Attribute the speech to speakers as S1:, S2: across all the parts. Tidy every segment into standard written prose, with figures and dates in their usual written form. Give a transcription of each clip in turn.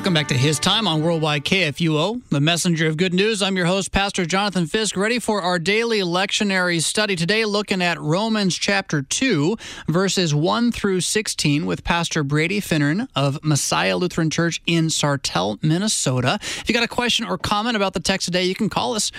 S1: Welcome back to His Time on Worldwide KFUO, the messenger of good news. I'm your host, Pastor Jonathan Fisk, ready for our daily lectionary study. Today, looking at Romans chapter 2, verses 1 through 16 with Pastor Brady Finnern of Messiah Lutheran Church in Sartell, Minnesota. If you got a question or comment about the text today, you can call us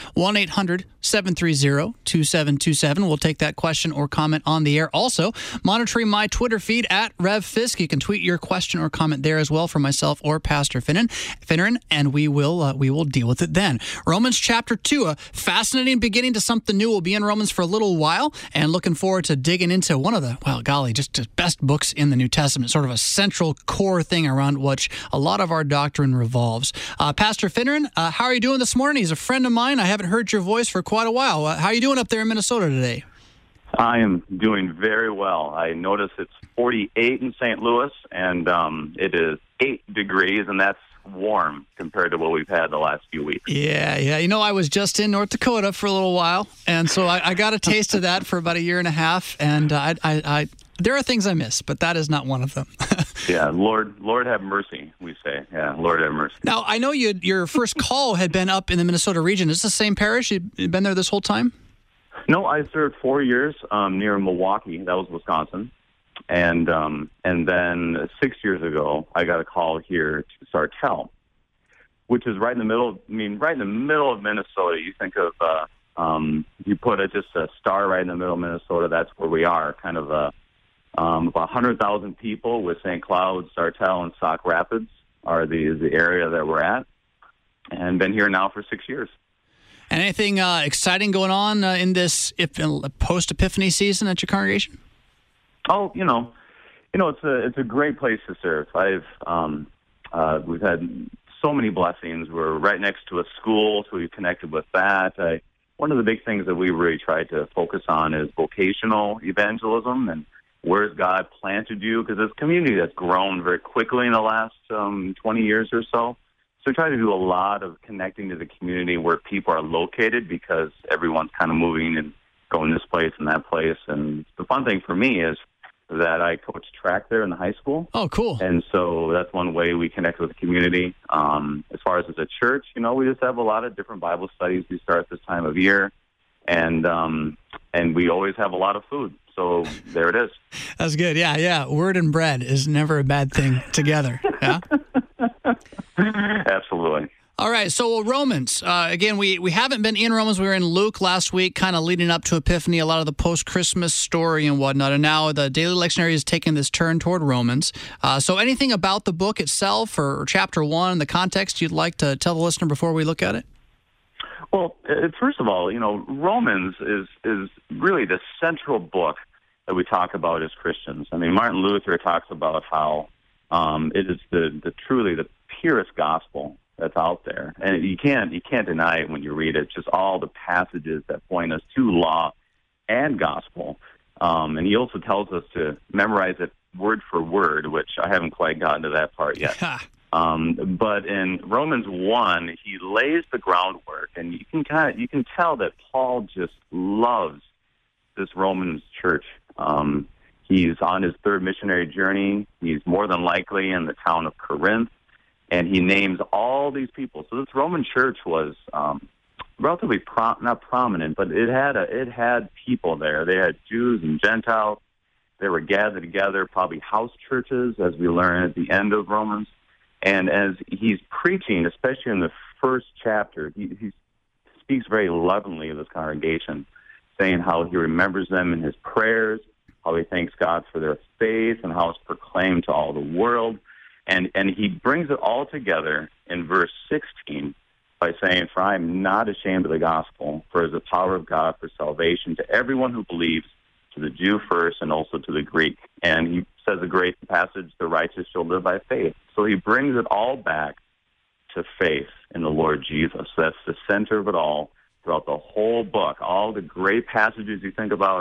S1: 1-800-730-2727. We'll take that question or comment on the air. Also, monitoring my Twitter feed at Rev Fisk. You can tweet your question or comment there as well for myself or Pastor Finnern, and we will deal with it then. Romans chapter 2, a fascinating beginning to something new. We'll be in Romans for a little while, and looking forward to digging into one of the, just the best books in the New Testament, sort of a central core thing around which a lot of our doctrine revolves. Pastor Finnern, how are you doing this morning? He's a friend of mine. I haven't heard your voice for quite a while. How are you doing up there in Minnesota today?
S2: I am doing very well. I notice it's 48 in St. Louis, and it is 8 degrees, and that's warm compared to what we've had the last few weeks.
S1: Yeah. You know, I was just in North Dakota for a little while, and so I got a taste of that for about a year and a half, and I there are things I miss, but that is not one of them.
S2: Yeah, Lord have mercy, we say. Yeah, Lord have mercy.
S1: Now, I know your first call had been up in the Minnesota region. Is this the same parish? You've been there this whole time?
S2: No, I served 4 years near Milwaukee. That was Wisconsin. And then 6 years ago, I got a call here to Sartell, which is right in the middle. Right in the middle of Minnesota. You think of you put just a star right in the middle of Minnesota. That's where we are. Kind of about 100,000 people with St. Cloud, Sartell, and Sauk Rapids are the area that we're at, and been here now for 6 years.
S1: And anything exciting going on in this post-Epiphany season at your congregation?
S2: Oh, it's a great place to serve. We've had so many blessings. We're right next to a school, so we've connected with that. One of the big things that we really try to focus on is vocational evangelism and where's God planted you, because this community that's grown very quickly in the last 20 years or so. So we try to do a lot of connecting to the community where people are located, because everyone's kind of moving and going this place and that place. And the fun thing for me is that I coach track there in the high school.
S1: Oh, cool.
S2: And so that's one way we connect with the community. As far as a church, we just have a lot of different Bible studies we start this time of year. And we always have a lot of food. So there it is. That's
S1: good. Yeah. Word and bread is never a bad thing together. Yeah.
S2: Absolutely.
S1: All right, so Romans. Again, we haven't been in Romans. We were in Luke last week, kind of leading up to Epiphany, a lot of the post-Christmas story and whatnot. And now the daily lectionary is taking this turn toward Romans. So anything about the book itself or chapter 1, the context you'd like to tell the listener before we look at it?
S2: Well, first of all, Romans is really the central book that we talk about as Christians. Martin Luther talks about how it is truly the purest gospel that's out there, and you can't deny it when you read it. Just all the passages that point us to law and gospel, and he also tells us to memorize it word for word, which I haven't quite gotten to that part yet. But in Romans 1, he lays the groundwork, and you can tell that Paul just loves this Romans church. He's on his third missionary journey. He's more than likely in the town of Corinth, and he names all these people. So this Roman church was relatively not prominent, but it had people there. They had Jews and Gentiles. They were gathered together, probably house churches, as we learn at the end of Romans. And as he's preaching, especially in the first chapter, he speaks very lovingly of this congregation, saying how he remembers them in his prayers, how he thanks God for their faith, and how it's proclaimed to all the world. And he brings it all together in verse 16 by saying, "For I am not ashamed of the gospel, for it is the power of God for salvation to everyone who believes, to the Jew first and also to the Greek." And he says a great passage, "The righteous shall live by faith." So he brings it all back to faith in the Lord Jesus. That's the center of it all throughout the whole book. All the great passages you think about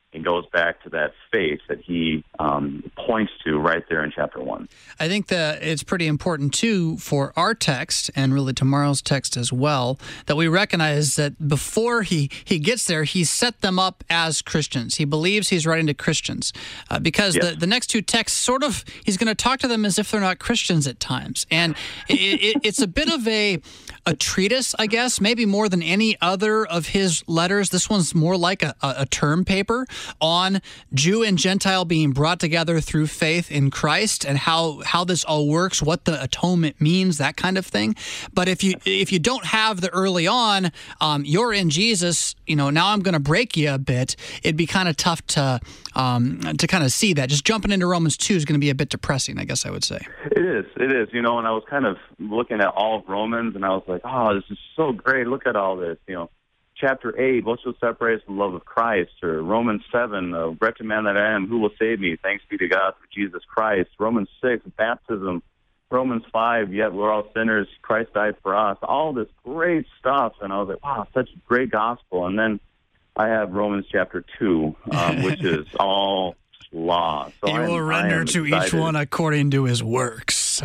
S2: It goes back to that faith that he points to right there in chapter 1.
S1: I think that it's pretty important, too, for our text and really tomorrow's text as well, that we recognize that before he gets there, he set them up as Christians. He believes he's writing to Christians because the next two texts sort of, he's going to talk to them as if they're not Christians at times. And it's a bit of a treatise, I guess, maybe more than any other of his letters. This one's more like a term paper on Jew and Gentile being brought together through faith in Christ and how this all works, what the atonement means, that kind of thing. But if you don't have the early on, you're in Jesus, now I'm going to break you a bit, it'd be kind of tough to kind of see that. Just jumping into Romans 2 is going to be a bit depressing, I guess I would say.
S2: It is. And I was kind of looking at all of Romans, and I was like, oh, this is so great. Look at all this, Chapter 8, what shall separate us from the love of Christ? Or Romans 7, wretched man that I am, who will save me? Thanks be to God for Jesus Christ. Romans 6, baptism. Romans 5, yet we're all sinners. Christ died for us. All this great stuff. And I was like, wow, such great gospel. And then I have Romans chapter 2, which is all law. So
S1: he will render to each one according to his works.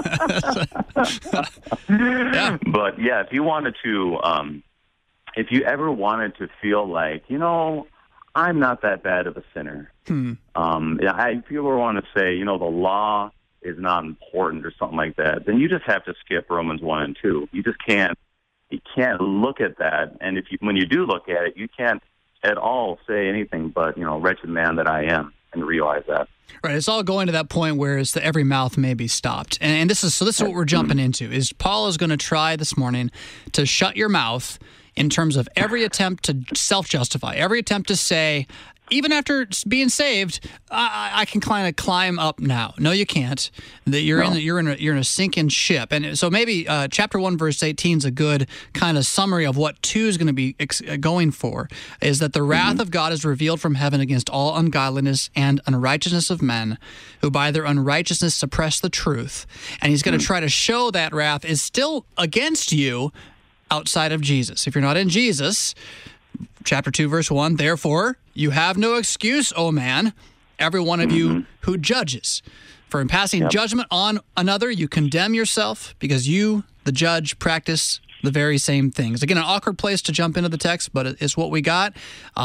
S2: Yeah. But, if you wanted to... if you ever wanted to feel like, I'm not that bad of a sinner. If you ever want to say, the law is not important or something like that, then you just have to skip Romans 1 and 2. You just can't. You can't look at that. And when you do look at it, you can't at all say anything but, wretched man that I am, and realize that.
S1: Right. It's all going to that point where it's every mouth may be stopped. And this is what we're jumping into, is Paul is going to try this morning to shut your mouth in terms of every attempt to self-justify, every attempt to say, even after being saved, I can kind of climb up now. No, you can't. That you're in a sinking ship. And so maybe chapter 1, verse 18 is a good kind of summary of what 2 is going to be going for, is that the wrath of God is revealed from heaven against all ungodliness and unrighteousness of men, who by their unrighteousness suppress the truth. And he's going to try to show that wrath is still against you outside of Jesus. If you're not in Jesus, chapter 2, verse 1, therefore, you have no excuse, O man, every one of you who judges. For in passing judgment on another, you condemn yourself, because you, the judge, practice the very same things. Again, an awkward place to jump into the text, but it's what we got.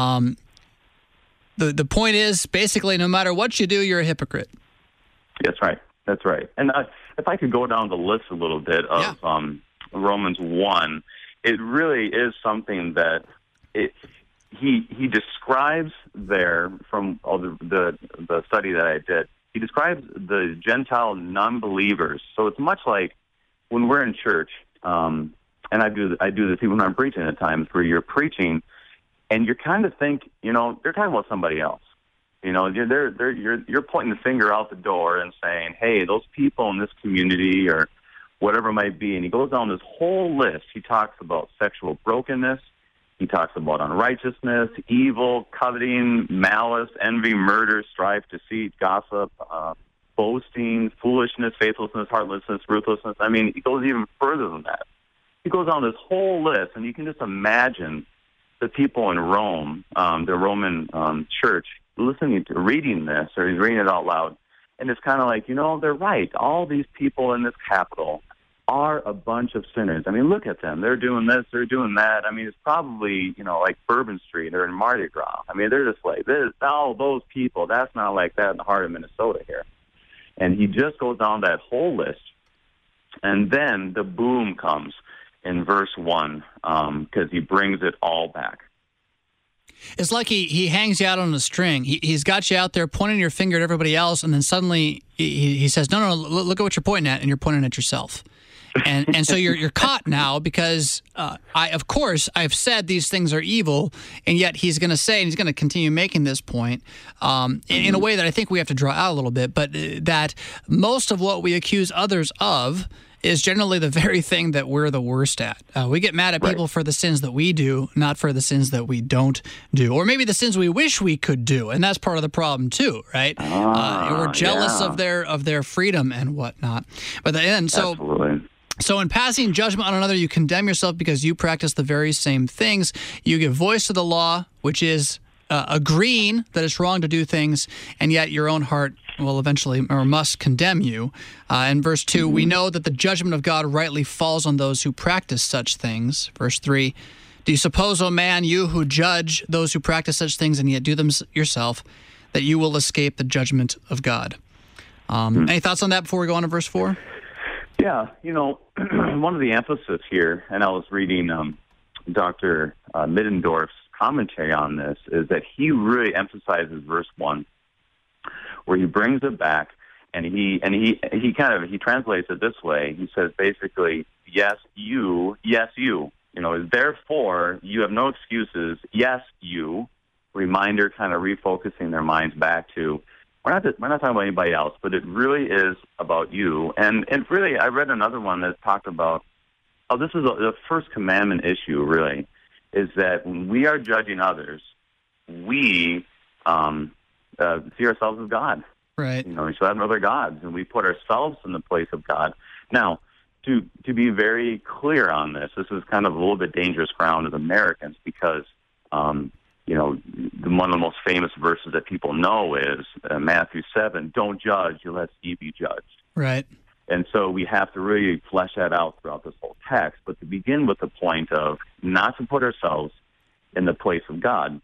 S1: The point is, basically, no matter what you do, you're a hypocrite.
S2: That's right. And if I could go down the list a little bit of Romans 1, it really is something that he describes there from the study that I did. He describes the Gentile non-believers. So it's much like when we're in church, and I do this even when I'm preaching at times, where you're preaching and you kind of think, they're talking about somebody else. You're pointing the finger out the door and saying, hey, those people in this community or whatever it might be. And he goes down this whole list. He talks about sexual brokenness. He talks about unrighteousness, evil, coveting, malice, envy, murder, strife, deceit, gossip, boasting, foolishness, faithlessness, heartlessness, ruthlessness. I mean, he goes even further than that. He goes down this whole list, and you can just imagine the people in Rome, the Roman church, reading this, or he's reading it out loud. And it's kind of like, they're right. All these people in this capital are a bunch of sinners. I mean, look at them. They're doing this, they're doing that. I mean, it's probably, like Bourbon Street or in Mardi Gras. I mean, they're just like, those people, that's not like that in the heart of Minnesota here. And he just goes down that whole list. And then the boom comes in verse 1, because he brings it all back.
S1: It's like he hangs you out on a string. He's got you out there pointing your finger at everybody else, and then suddenly he says, no, look at what you're pointing at, and you're pointing at yourself. And so you're caught now, because I've said these things are evil, and yet he's going to say, and he's going to continue making this point in a way that I think we have to draw out a little bit, but that most of what we accuse others of is generally the very thing that we're the worst at. We get mad at people for the sins that we do, not for the sins that we don't do, or maybe the sins we wish we could do, and that's part of the problem too, right? We're jealous of their freedom and whatnot. But
S2: Absolutely.
S1: So in passing judgment on another, you condemn yourself because you practice the very same things. You give voice to the law, which is agreeing that it's wrong to do things, and yet your own heart will eventually or must condemn you. In verse 2, we know that the judgment of God rightly falls on those who practice such things. Verse 3, do you suppose, O man, you who judge those who practice such things and yet do them yourself, that you will escape the judgment of God? Any thoughts on that before we go on to verse 4?
S2: Yeah, one of the emphasis here, and I was reading Dr. Middendorf's commentary on this, is that he really emphasizes verse 1, where he brings it back, and he translates it this way. He says basically, yes, you. Therefore, you have no excuses. Yes, you. Reminder, kind of refocusing their minds back to, we're not talking about anybody else, but it really is about you. And really, I read another one that talked about, this is the first commandment issue, really, is that when we are judging others, we see ourselves as God.
S1: Right.
S2: We should have other gods, and we put ourselves in the place of God. Now, to be very clear on this is kind of a little bit dangerous ground as Americans, because one of the most famous verses that people know is Matthew 7, don't judge, lest ye be judged.
S1: Right.
S2: And so we have to really flesh that out throughout this whole text, but to begin with the point of not to put ourselves in the place of God.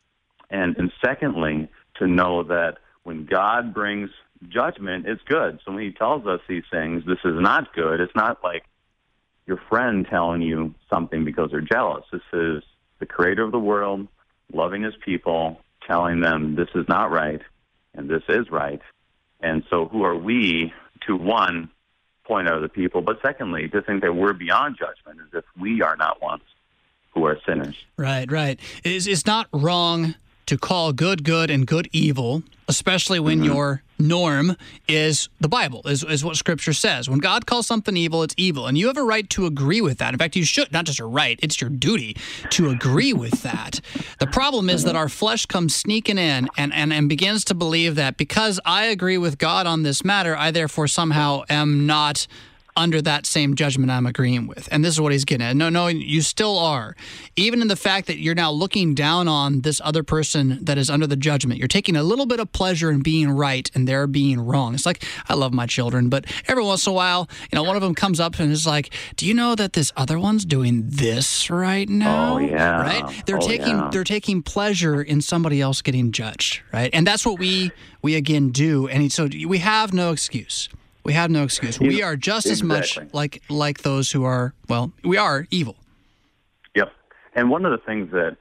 S2: And secondly, to know that when God brings judgment, it's good. So when he tells us these things, this is not good. It's not like your friend telling you something because they're jealous. This is the creator of the world, loving his people, telling them this is not right and this is right. And so who are we to, one, point out the people, but secondly, to think that we're beyond judgment as if we are not ones who are sinners.
S1: Right. It's not wrong to call good good and good evil, especially when your norm is the Bible, is what Scripture says. When God calls something evil, it's evil, and you have a right to agree with that. In fact, you should, not just a right, it's your duty to agree with that. The problem is that our flesh comes sneaking in and begins to believe that because I agree with God on this matter, I therefore somehow am not under that same judgment I'm agreeing with. And this is what he's getting at. No, you still are. Even in the fact that you're now looking down on this other person that is under the judgment, you're taking a little bit of pleasure in being right and they're being wrong. It's like, I love my children, but every once in a while, one of them comes up and is like, do you know that this other one's doing this right now?
S2: Oh, yeah.
S1: Right? They're taking pleasure in somebody else getting judged, right? And that's what we again do. And so we have no excuse. We have no excuse. We are just as much like those who are, we are evil.
S2: Yep. And one of the things that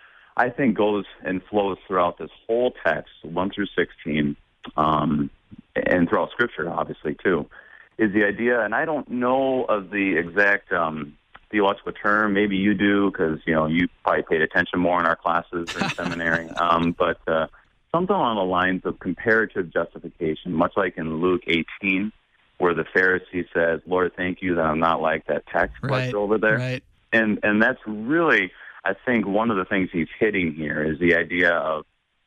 S2: I think goes and flows throughout this whole text, 1 through 16, and throughout Scripture, obviously, too, is the idea, and I don't know of the exact theological term. Maybe you do, because, you probably paid attention more in our classes in seminary. But something along the lines of comparative justification, much like in Luke 18, where the Pharisee says, Lord, thank you that I'm not like that tax collector over there.
S1: Right.
S2: And that's really, I think, one of the things he's hitting here is the idea of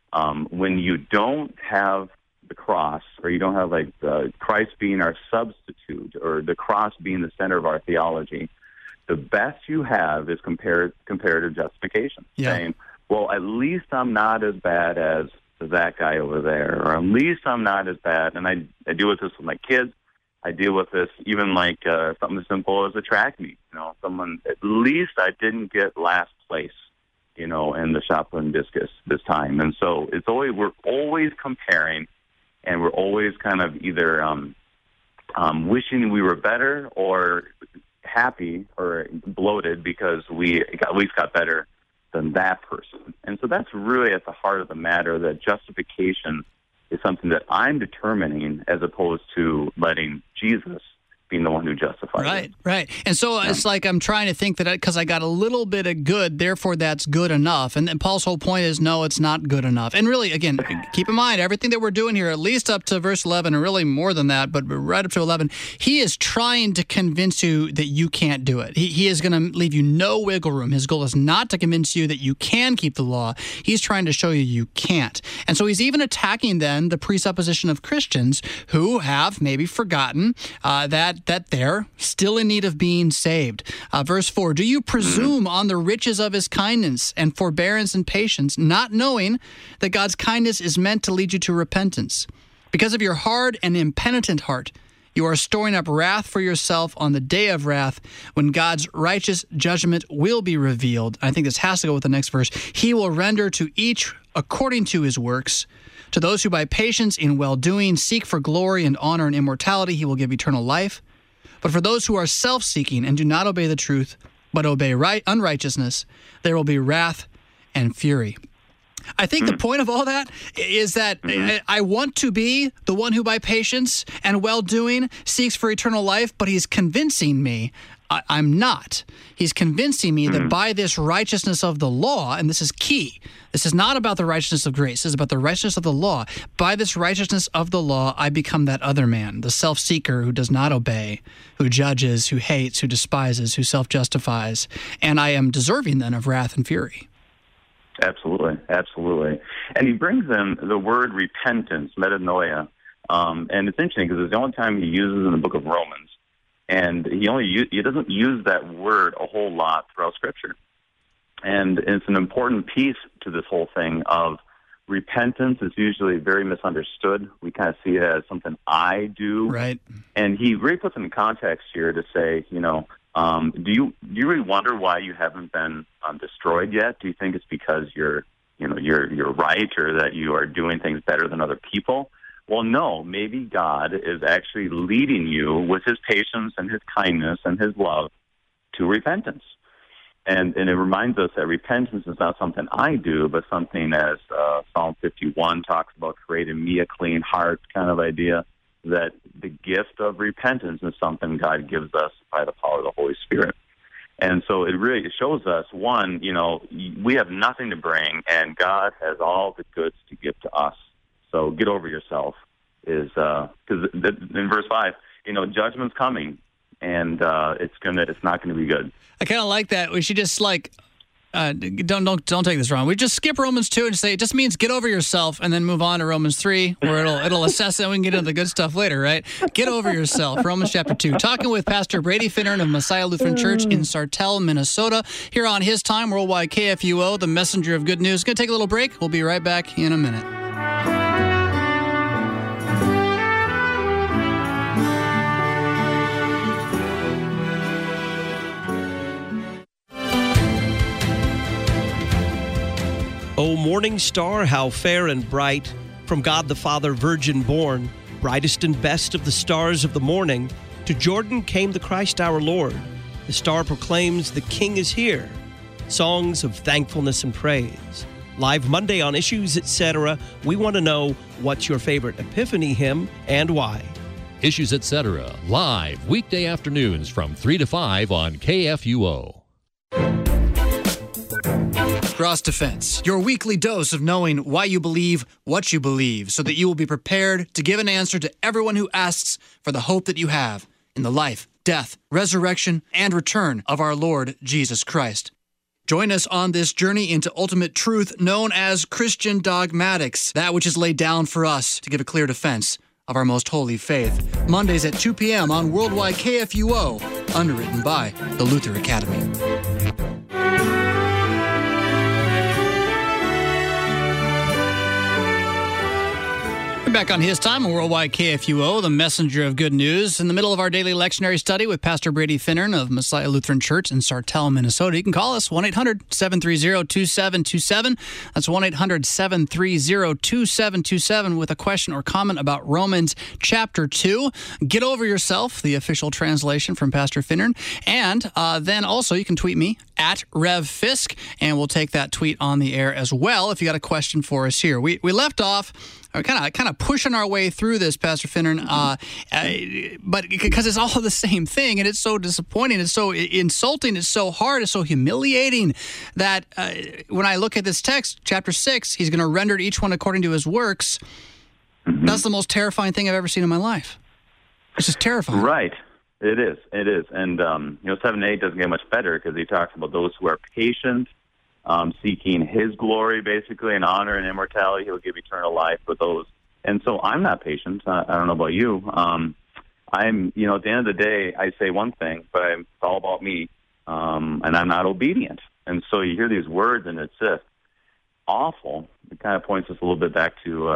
S2: when you don't have the cross, or you don't have Christ being our substitute, or the cross being the center of our theology, the best you have is comparative justification.
S1: Yeah.
S2: Saying, well, at least I'm not as bad as that guy over there, or at least I'm not as bad. And I deal with this with my kids. I deal with this even something as simple as a track meet. At least I didn't get last place, in the shot put and discus this time. And so we're always comparing, and we're always kind of either wishing we were better or happy or bloated because we at least got better than that person. And so that's really at the heart of the matter, that justification is something that I'm determining as opposed to letting Jesus being the one who justifies it.
S1: Right. And so it's like I'm trying to think that because I got a little bit of good, therefore that's good enough. And then Paul's whole point is, no, it's not good enough. And really, again, keep in mind, everything that we're doing here, at least up to verse 11, and really more than that, but right up to 11, he is trying to convince you that you can't do it. He is going to leave you no wiggle room. His goal is not to convince you that you can keep the law. He's trying to show you can't. And so he's even attacking then the presupposition of Christians who have maybe forgotten that that they're still in need of being saved. Verse 4, do you presume on the riches of his kindness and forbearance and patience, not knowing that God's kindness is meant to lead you to repentance? Because of your hard and impenitent heart, you are storing up wrath for yourself on the day of wrath when God's righteous judgment will be revealed. I think this has to go with the next verse. He will render to each according to his works. To those who by patience in well-doing seek for glory and honor and immortality, he will give eternal life. But for those who are self-seeking and do not obey the truth, but obey unrighteousness, there will be wrath and fury. I think the point of all that is that I want to be the one who by patience and well-doing seeks for eternal life, but he's convincing me I'm not. He's convincing me that by this righteousness of the law, and this is key, this is not about the righteousness of grace, this is about the righteousness of the law. By this righteousness of the law, I become that other man, the self-seeker who does not obey, who judges, who hates, who despises, who self-justifies, and I am deserving then of wrath and fury.
S2: Absolutely, absolutely. And he brings in the word repentance, metanoia, and it's interesting because it's the only time he uses in the book of Romans. And he doesn't use that word a whole lot throughout Scripture. And it's an important piece to this whole thing of repentance is usually very misunderstood. We kind of see it as something I do.
S1: Right.
S2: And he really puts it in context here to say, do you really wonder why you haven't been destroyed yet? Do you think it's because you're right or that you are doing things better than other people? Well, no, maybe God is actually leading you with his patience and his kindness and his love to repentance. And it reminds us that repentance is not something I do, but something as Psalm 51 talks about, create in me a clean heart kind of idea, that the gift of repentance is something God gives us by the power of the Holy Spirit. And so it really shows us, one, we have nothing to bring, and God has all the goods to give to us. So get over yourself is because in verse 5, judgment's coming, and it's not going to be good.
S1: I kind of like that. We should just don't take this wrong. We just skip Romans 2 and say it just means get over yourself, and then move on to Romans 3, where it'll assess it and we can get into the good stuff later, right? Get over yourself. Romans chapter 2. Talking with Pastor Brady Finnern of Messiah Lutheran Church in Sartell, Minnesota, here on His Time, Worldwide KFUO, the messenger of good news. Going to take a little break. We'll be right back in a minute.
S3: O morning star, how fair and bright, from God the Father virgin born, brightest and best of the stars of the morning, to Jordan came the Christ our Lord. The star proclaims the King is here. Songs of thankfulness and praise. Live Monday on Issues, Etc. We want to know what's your favorite Epiphany hymn and why.
S4: Issues, Etc. Live weekday afternoons from 3 to 5 on KFUO.
S1: Cross Defense, your weekly dose of knowing why you believe what you believe, so that you will be prepared to give an answer to everyone who asks for the hope that you have in the life, death, resurrection, and return of our Lord Jesus Christ. Join us on this journey into ultimate truth known as Christian dogmatics, that which is laid down for us to give a clear defense of our most holy faith. Mondays at 2 p.m. on Worldwide KFUO, underwritten by the Luther Academy. Back on His Time on Worldwide KFUO, the messenger of good news. In the middle of our daily lectionary study with Pastor Brady Finnern of Messiah Lutheran Church in Sartell, Minnesota. You can call us 1-800-730-2727. That's 1-800-730-2727 with a question or comment about Romans chapter 2. Get over yourself, the official translation from Pastor Finnern. And then also you can tweet me at Rev Fisk, and we'll take that tweet on the air as well if you got a question for us here. We left off kind of pushing our way through this, Pastor Finnern, but because it's all the same thing, and it's so disappointing, it's so insulting, it's so hard, it's so humiliating that when I look at this text, chapter 6, he's going to render each one according to his works. Mm-hmm. That's the most terrifying thing I've ever seen in my life. It's just terrifying.
S2: Right. It is. And, 7 and 8 doesn't get much better because he talks about those who are patient, seeking his glory, basically, and honor and immortality. He'll give eternal life for those. And so I'm not patient. I don't know about you. I'm, at the end of the day, I say one thing, but it's all about me, and I'm not obedient. And so you hear these words, and it's just awful. It kind of points us a little bit back to,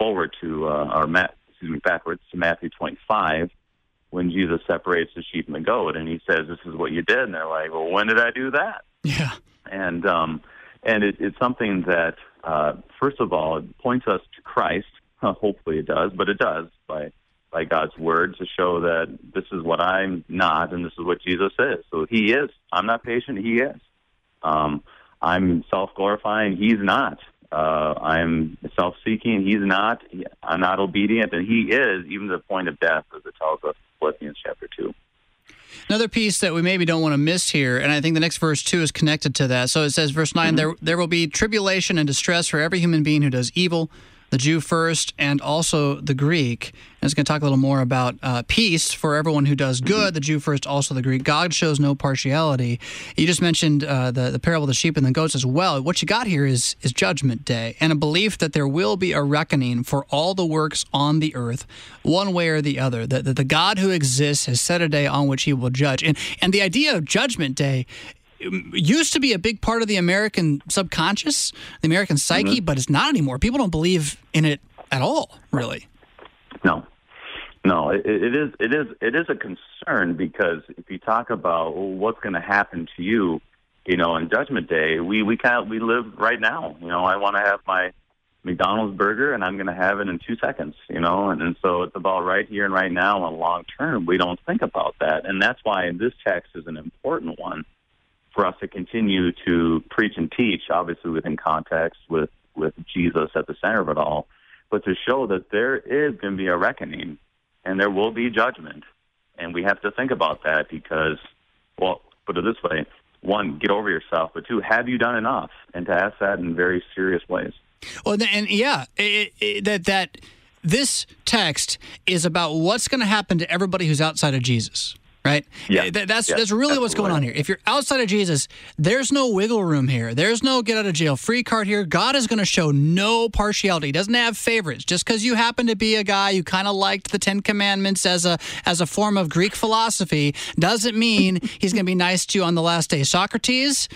S2: backwards to Matthew 25, when Jesus separates the sheep and the goat, and he says, "This is what you did." And they're like, "Well, when did I do that?"
S1: Yeah.
S2: And it's something that, first of all, it points us to Christ. Hopefully it does, but it does by God's word to show that this is what I'm not, and this is what Jesus is. So he is. I'm not patient. He is. I'm self-glorifying. He's not. I'm self-seeking. He's not. I'm not obedient, and he is, even to the point of death, as it tells us in Philippians chapter 2.
S1: Another piece that we maybe don't want to miss here, and I think the next verse 2 is connected to that. So it says, verse 9, there will be tribulation and distress for every human being who does evil, the Jew first, and also the Greek. And it's going to talk a little more about peace for everyone who does good, the Jew first, also the Greek. God shows no partiality. You just mentioned the parable of the sheep and the goats as well. What you got here is Judgment Day, and a belief that there will be a reckoning for all the works on the earth, one way or the other, that the God who exists has set a day on which he will judge. And the idea of Judgment Day used to be a big part of the American subconscious, the American psyche, but it's not anymore. People don't believe in it at all, really.
S2: No, it is a concern, because if you talk about what's going to happen to you, on Judgment Day, we live right now. I want to have my McDonald's burger, and I'm going to have it in 2 seconds. And so it's about right here and right now. And long term, we don't think about that, and that's why this text is an important one for us to continue to preach and teach, obviously within context with Jesus at the center of it all, but to show that there is going to be a reckoning and there will be judgment. And we have to think about that because, well, put it this way, one, get over yourself, but two, have you done enough? And to ask that in very serious ways.
S1: Well, and yeah, that this text is about what's going to happen to everybody who's outside of Jesus. Right?
S2: Yeah.
S1: That's really what's going on here. If you're outside of Jesus, there's no wiggle room here. There's no get out of jail free card here. God is going to show no partiality. He doesn't have favorites. Just because you happen to be a guy who kind of liked the Ten Commandments as a form of Greek philosophy doesn't mean he's going to be nice to you on the last day. Socrates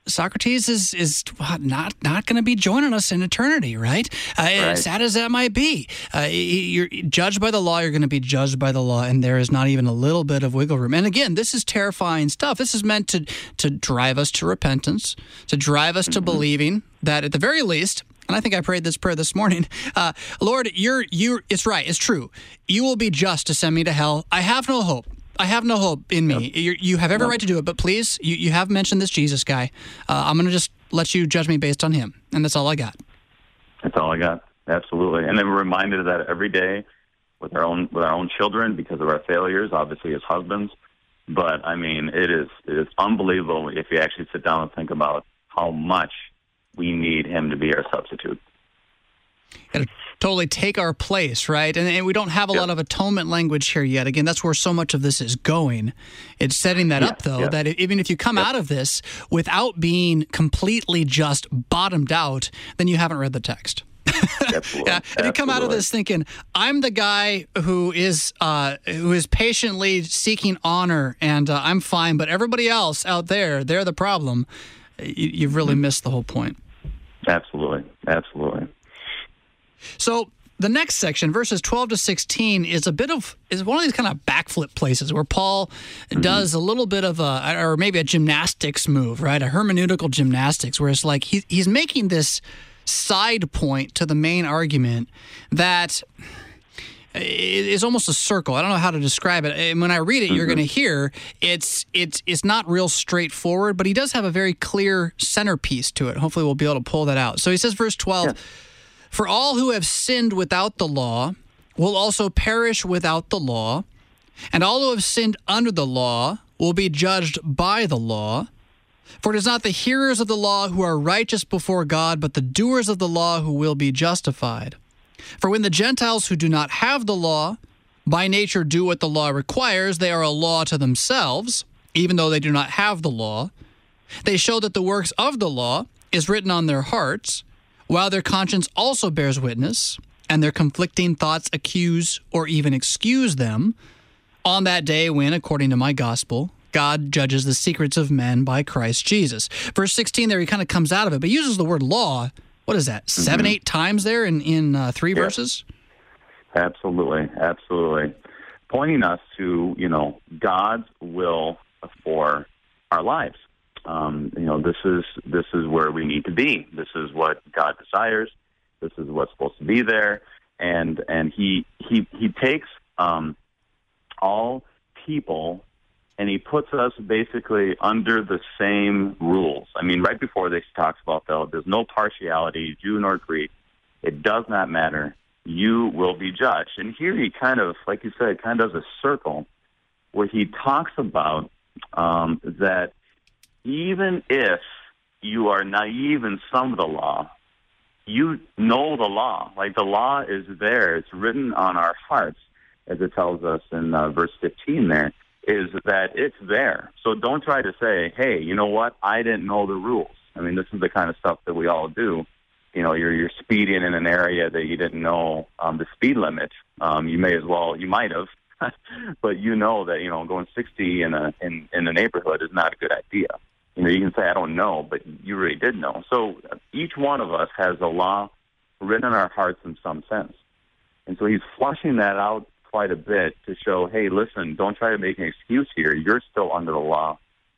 S1: is not going to be joining us in eternity, right? As sad as that might be. You're judged by the law, you're going to be judged by the law, and there is not even a little bit of wiggle room. And again, this is terrifying stuff. This is meant to drive us to repentance, to drive us to believing that at the very least, and I think I prayed this prayer this morning, Lord, it's right, it's true. You will be just to send me to hell. I have no hope. I have no hope in me. You have every right to do it, but please, you have mentioned this Jesus guy. I'm going to just let you judge me based on him, and that's all I got. That's all I got. Absolutely. And then we're reminded of that every day with our own children because of our failures, obviously as husbands. But I mean, it is unbelievable if you actually sit down and think about how much we need him to be our substitute. Got to totally take our place, right? And we don't have a lot of atonement language here yet. Again, that's where so much of this is going. It's setting that up, though, that even if you come out of this without being completely just bottomed out, then you haven't read the text.
S2: Absolutely.
S1: If you come out of this thinking, I'm the guy who is patiently seeking honor and I'm fine, but everybody else out there, they're the problem, you've really missed the whole point.
S2: Absolutely.
S1: So the next section, verses 12 to 16, is one of these kind of backflip places where Paul does a little bit of or maybe a gymnastics move, right? A hermeneutical gymnastics, where it's like he's making this side point to the main argument that is almost a circle. I don't know how to describe it. And when I read it, you're going to hear it's not real straightforward, but he does have a very clear centerpiece to it. Hopefully we'll be able to pull that out. So he says, verse 12, For all who have sinned without the law will also perish without the law, and all who have sinned under the law will be judged by the law. For it is not the hearers of the law who are righteous before God, but the doers of the law who will be justified. For when the Gentiles who do not have the law by nature do what the law requires, they are a law to themselves, even though they do not have the law. They show that the works of the law is written on their hearts, while their conscience also bears witness, and their conflicting thoughts accuse or even excuse them. on that day when, according to my gospel, God judges the secrets of men by Christ Jesus. Verse 16 there, he kind of comes out of it, but uses the word law. What is that, 7, 8 times there in 3 verses?
S2: Absolutely. Pointing us to, God's will for our lives. This is where we need to be. This is what God desires. This is what's supposed to be there. And he takes all people and he puts us basically under the same rules. I mean, right before this, he talks about there's no partiality, Jew nor Greek. It does not matter. You will be judged. And here he kind of, like you said, kind of does a circle where he talks about that even if you are naive in some of the law, you know the law. Like the law is there. It's written on our hearts, as it tells us in verse 15 there, is that it's there. So don't try to say, hey, you know what? I didn't know the rules. I mean, this is the kind of stuff that we all do. You're speeding in an area that you didn't know the speed limit. You might have, but that going 60 in a neighborhood is not a good idea. You can say I don't know, but you really did know. So each one of us has a law written in our hearts in some sense, and so he's flushing that out quite a bit to show, hey, listen, don't try to make an excuse here. You're still under the law.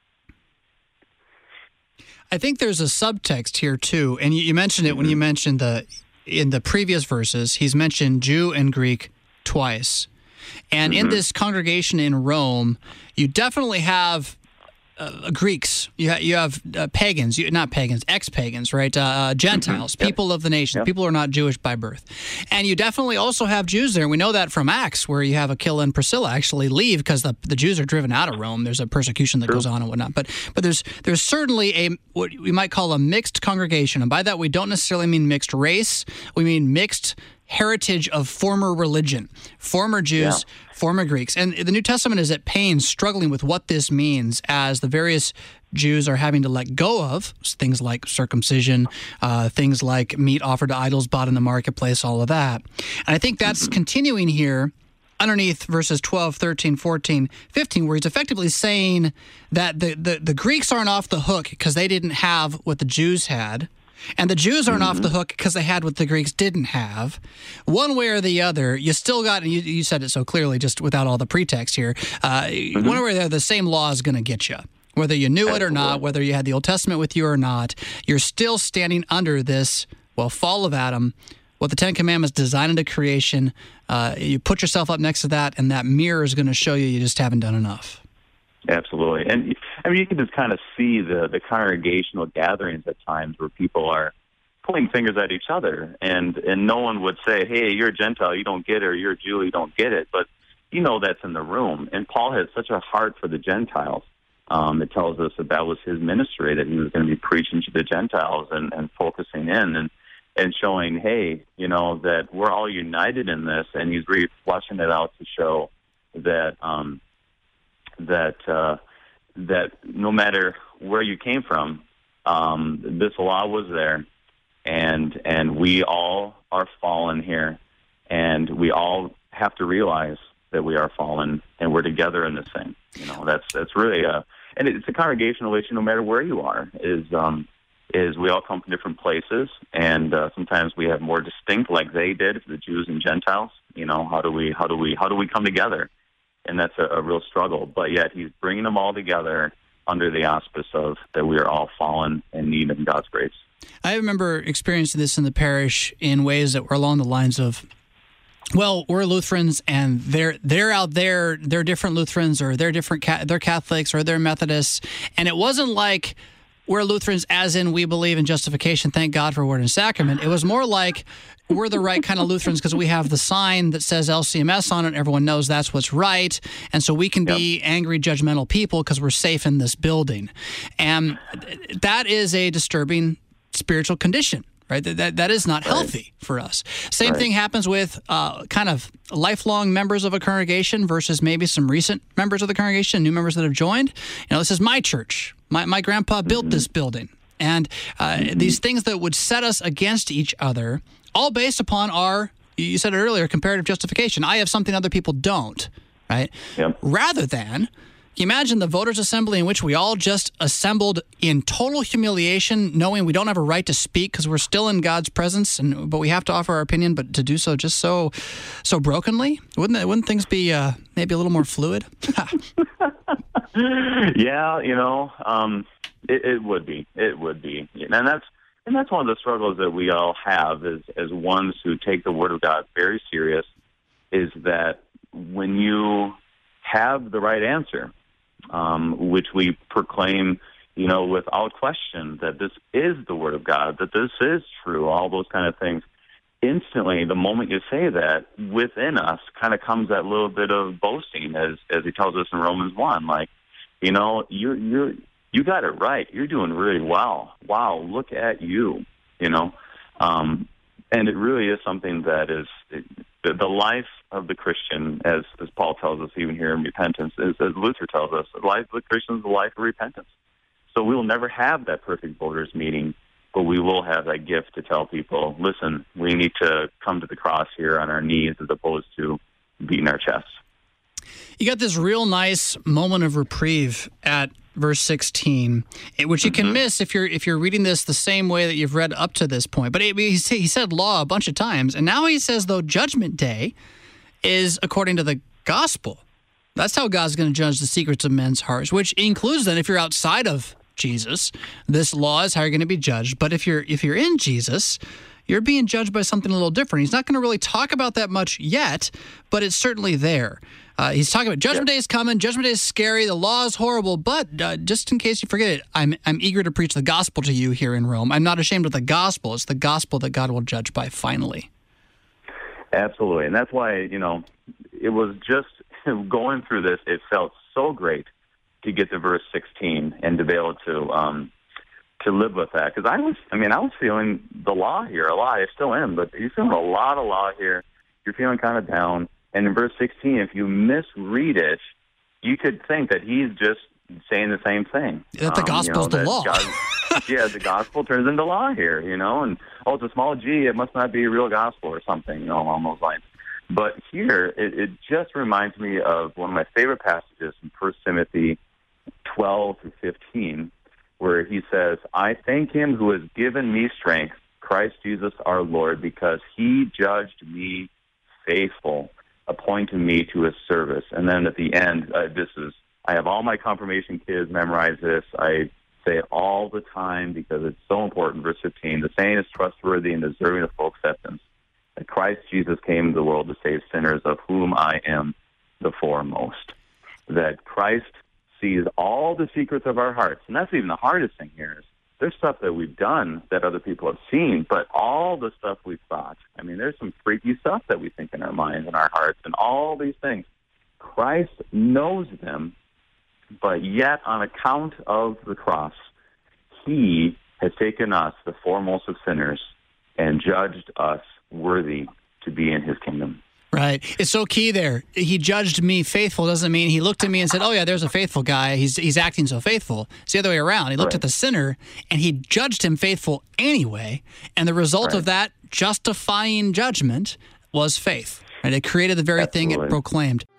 S1: I think there's a subtext here, too, and you mentioned it when you mentioned in the previous verses, he's mentioned Jew and Greek twice. And in this congregation in Rome, you definitely have Greeks. You have pagans, not pagans, ex-pagans, right? Gentiles, people of the nation, people who are not Jewish by birth. And you definitely also have Jews there. We know that from Acts, where you have Aquila and Priscilla actually leave because the Jews are driven out of Rome. There's a persecution that goes on and whatnot. But there's certainly what we might call a mixed congregation. And by that, we don't necessarily mean mixed race. We mean mixed heritage of former religion, former Jews, former Greeks. And the New Testament is at pains struggling with what this means as the various Jews are having to let go of things like circumcision, things like meat offered to idols bought in the marketplace, all of that. And I think that's continuing here underneath verses 12, 13, 14, 15, where he's effectively saying that the Greeks aren't off the hook because they didn't have what the Jews had. And the Jews aren't off the hook because they had what the Greeks didn't have. One way or the other, you still got, and you said it so clearly just without all the pretext here, one way or the other, the same law is going to get you. Whether you knew it or not, whether you had the Old Testament with you or not, you're still standing under this, fall of Adam, what the Ten Commandments designed into creation. You put yourself up next to that, and that mirror is going to show you just haven't done enough.
S2: Absolutely. And I mean, you can just kind of see the congregational gatherings at times where people are pointing fingers at each other, and no one would say, hey, you're a Gentile, you don't get it, or you're a Jew, you don't get it. But that's in the room. And Paul had such a heart for the Gentiles. It tells us that was his ministry, that he was going to be preaching to the Gentiles and focusing in and showing, hey, that we're all united in this. And he's really fleshing it out to show that that no matter where you came from, this law was there, and we all are fallen here, and we all have to realize that we are fallen, and we're together in this thing. That's really and it's a congregational issue. No matter where you are, is we all come from different places, and sometimes we have more distinct, like they did, the Jews and Gentiles. How do we come together? And that's a real struggle. But yet he's bringing them all together under the auspice of that we are all fallen in need of God's grace.
S1: I remember experiencing this in the parish in ways that were along the lines of, we're Lutherans, and they're out there, they're different Lutherans, or they're Catholics, or they're Methodists. And it wasn't like we're Lutherans as in we believe in justification, thank God for word and sacrament. It was more like we're the right kind of Lutherans because we have the sign that says LCMS on it, and everyone knows that's what's right. And so we can be angry, judgmental people because we're safe in this building. And that is a disturbing spiritual condition, right? That is not healthy for us. Same thing happens with kind of lifelong members of a congregation versus maybe some recent members of the congregation, new members that have joined. This is my church. My grandpa built this building. And these things that would set us against each other, all based upon you said it earlier, comparative justification. I have something other people don't. right?
S2: Yep.
S1: Rather than, can you imagine the voters' assembly in which we all just assembled in total humiliation, knowing we don't have a right to speak because we're still in God's presence, but we have to offer our opinion, but to do so just so brokenly? Wouldn't things be maybe a little more fluid?
S2: Yeah, it would be. It would be, and that's one of the struggles that we all have as ones who take the Word of God very serious. Is that when you have the right answer, which we proclaim, without question, that this is the Word of God, that this is true, all those kind of things. Instantly, the moment you say that, within us kind of comes that little bit of boasting, as he tells us in Romans 1, like, you got it right. You're doing really well. Wow, look at you, And it really is something that is the life of the Christian, as Paul tells us even here in repentance, as Luther tells us, the life of the Christian is the life of repentance. So we will never have that perfect voters meeting, but we will have that gift to tell people, listen, we need to come to the cross here on our knees as opposed to beating our chests.
S1: You got this real nice moment of reprieve at verse 16, which you can miss if you're reading this the same way that you've read up to this point. But he said law a bunch of times, and now he says, though, judgment day is according to the gospel. That's how God's going to judge the secrets of men's hearts, which includes then if you're outside of Jesus, this law is how you're going to be judged. But if you're in Jesus, you're being judged by something a little different. He's not going to really talk about that much yet, but it's certainly there. He's talking about Judgment Day is coming. Judgment Day is scary. The law is horrible. But just in case you forget it, I'm eager to preach the gospel to you here in Rome. I'm not ashamed of the gospel. It's the gospel that God will judge by finally.
S2: Absolutely. And that's why, it was just going through this, it felt so great to get to verse 16 and to be able to live with that. Because I was feeling the law here a lot. I still am, but you're feeling a lot of law here. You're feeling kind of down. And in verse 16, if you misread it, you could think that he's just saying the same thing.
S1: That the gospel's the law.
S2: The gospel turns into law here, and, it's a small g, it must not be a real gospel or something, along those lines. But here, it just reminds me of one of my favorite passages in 1 Timothy 12 through 15, where he says, I thank him who has given me strength, Christ Jesus our Lord, because he judged me faithful, appointing me to his service. And then at the end, I have all my confirmation kids memorize this. I say it all the time because it's so important. Verse 15, the saying is trustworthy and deserving of full acceptance, that Christ Jesus came into the world to save sinners, of whom I am the foremost. That Christ sees all the secrets of our hearts. And that's even the hardest thing here is there's stuff that we've done that other people have seen, but all the stuff we've thought. There's some freaky stuff that we think in our minds and our hearts and all these things. Christ knows them, but yet on account of the cross, he has taken us, the foremost of sinners, and judged us worthy to be in his kingdom.
S1: Right. It's so key there. He judged me faithful doesn't mean he looked at me and said, oh, yeah, there's a faithful guy. He's acting so faithful. It's the other way around. He looked at the sinner, and he judged him faithful anyway. And the result of that justifying judgment was faith. Right? It created the very thing it proclaimed.